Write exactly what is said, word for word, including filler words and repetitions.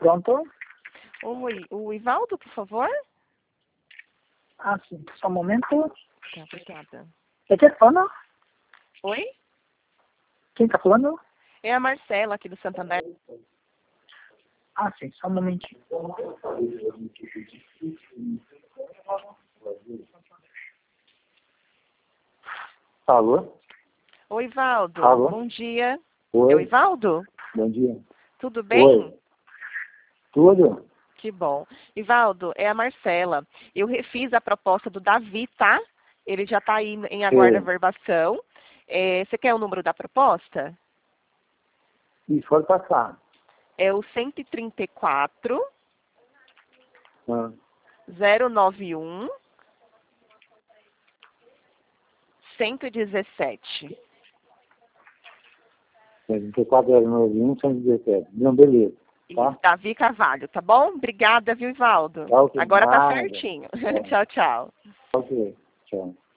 Pronto? Oi, o Ivaldo, por favor? Ah, sim. Só um momento. Tá, obrigada. É quem tá falando? Oi? Quem tá falando? É a Marcela, aqui do Santander. Ah, sim. Só um momentinho. Alô? Oi, Ivaldo. Alô? Bom dia. Oi. É o Ivaldo? Bom dia. Tudo bem? Oi. Tudo? Que bom. Ivaldo, é a Marcela. Eu refiz a proposta do Davi, tá? Ele já está aí em aguarda Sim. verbação. É, você quer o número da proposta? Isso, pode passar. É o cento e trinta e quatro, Ah. zero nove e um, cento e dezessete. trinta e quatro, zero nove um, cento e dezessete. Não, beleza. Tá? Davi Carvalho, tá bom? Obrigada, viu, Ivaldo? Tá, ok. Agora tá Nada. certinho. Tá. Tchau, tchau. Ok. Tchau.